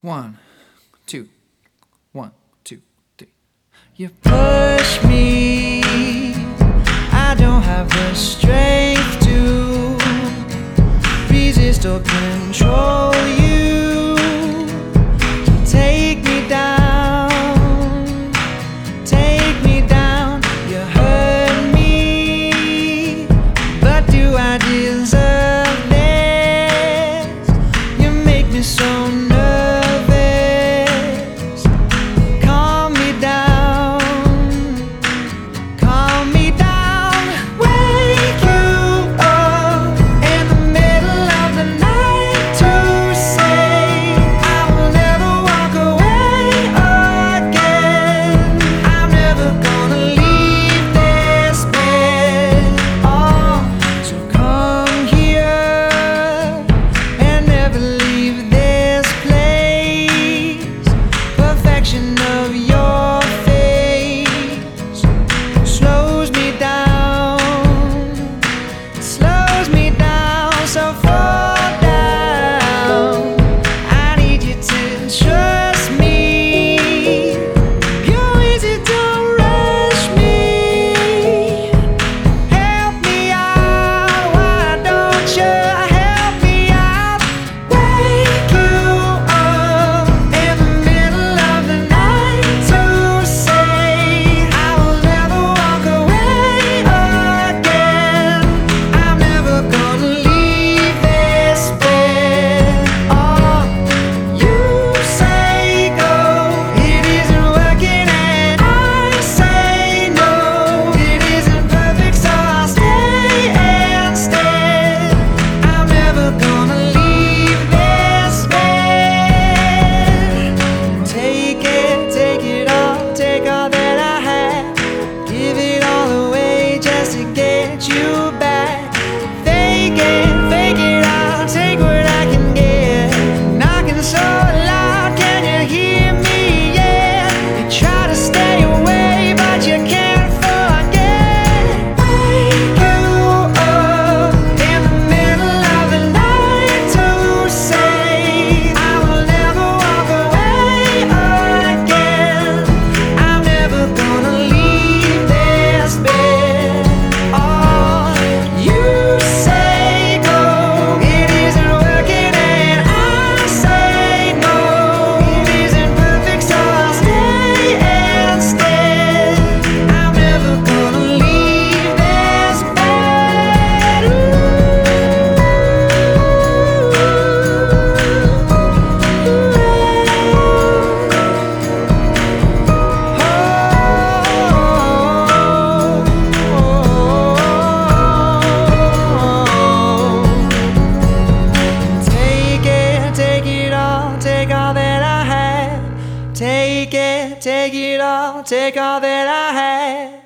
1, 2, 1, 2, 3. You push me, I don't have the strength to resist or control you. So take me down, you hurt me, but do I deserve this? You make me so of your face slows me down, so fall down. I need you to trust me. You're easy, don't rush me. Help me out, why don't you help me out? Wake you up in the middle of the night to say I will never walk away again. I'm never gonna leave this bed. Oh, you say go, it isn't working, and I say no, it isn't perfect, so I'll stay instead. I'm never gonna leave this bed. Take it all, take all that I have. Give it all away just to get you back. Fake it out, take what I can get. Knocking so loud, can you hear me? Yeah, you try to stay away, but you can't forget. Wake you up in the middle of the night to say I will never walk away again. I'm never gonna leave this bed. Oh, you say go, it isn't working, and I say no, it isn't perfect, so I'll stay instead. I'm never gonna leave this bed. Take it all, take all that I have. Take it all, take all that I have.